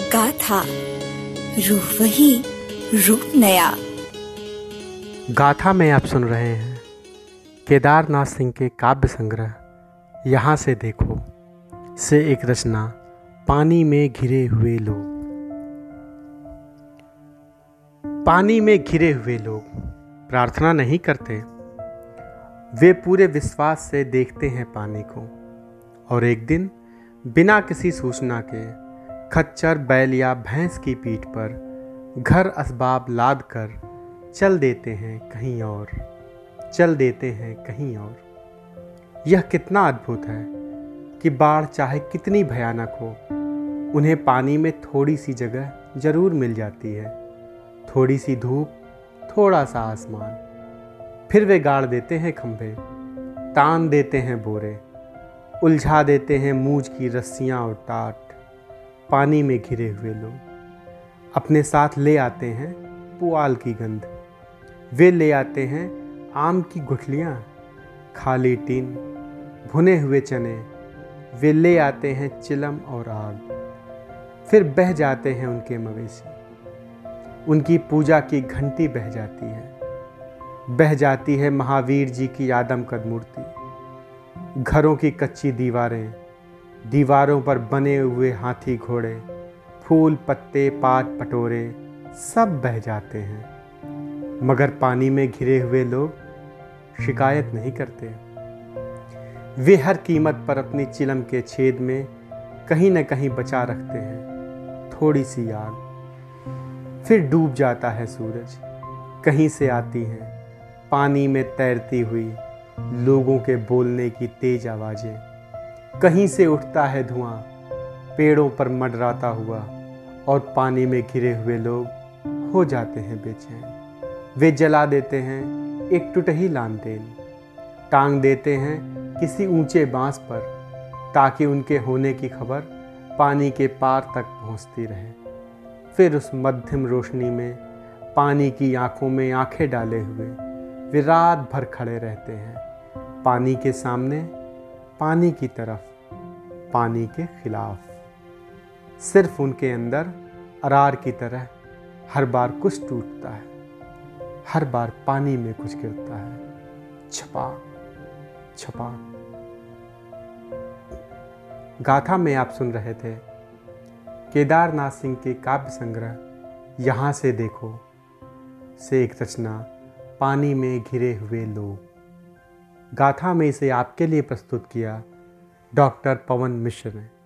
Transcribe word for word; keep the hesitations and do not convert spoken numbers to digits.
गाथा, रूह वही, रूप नया। गाथा में आप सुन रहे हैं केदारनाथ सिंह के काव्य संग्रह यहाँ से देखो से एक रचना पानी में घिरे हुए लोग। पानी में घिरे हुए लोग प्रार्थना नहीं करते, वे पूरे विश्वास से देखते हैं पानी को। और एक दिन बिना किसी सूचना के खच्चर बैल या भैंस की पीठ पर घर असबाब लाद कर चल देते हैं कहीं और, चल देते हैं कहीं और। यह कितना अद्भुत है कि बाढ़ चाहे कितनी भयानक हो, उन्हें पानी में थोड़ी सी जगह जरूर मिल जाती है, थोड़ी सी धूप, थोड़ा सा आसमान। फिर वे गाड़ देते हैं खंभे, तान देते हैं बोरे, उलझा देते हैं मूंज की रस्सियां और टाट। पानी में घिरे हुए लोग अपने साथ ले आते हैं पुआल की गंध, वे ले आते हैं आम की गुठलियाँ, खाली टीन, भुने हुए चने, वे ले आते हैं चिलम और आग। फिर बह जाते हैं उनके मवेशी, उनकी पूजा की घंटी बह जाती है, बह जाती है महावीर जी की आदमकद मूर्ति। घरों की कच्ची दीवारें, दीवारों पर बने हुए हाथी घोड़े, फूल पत्ते पात पटोरे सब बह जाते हैं। मगर पानी में घिरे हुए लोग शिकायत नहीं करते। वे हर कीमत पर अपनी चिलम के छेद में कहीं न कहीं बचा रखते हैं थोड़ी सी आग। फिर डूब जाता है सूरज, कहीं से आती हैं पानी में तैरती हुई लोगों के बोलने की तेज आवाजें, कहीं से उठता है धुआं पेड़ों पर मंडराता हुआ, और पानी में घिरे हुए लोग हो जाते हैं बेचैन। वे जला देते हैं एक टूटही लालटेन, टांग देते हैं किसी ऊंचे बांस पर, ताकि उनके होने की खबर पानी के पार तक पहुंचती रहे। फिर उस मध्यम रोशनी में पानी की आंखों में आंखें डाले हुए वे रात भर खड़े रहते हैं, पानी के सामने, पानी की तरफ, पानी के खिलाफ। सिर्फ उनके अंदर अरार की तरह हर बार कुछ टूटता है, हर बार पानी में कुछ गिरता है, छपा छपा। गाथा में आप सुन रहे थे केदारनाथ सिंह के काव्य संग्रह यहाँ से देखो से एक रचना पानी में घिरे हुए लोग। गाथा में इसे आपके लिए प्रस्तुत किया डॉक्टर पवन मिश्र ने।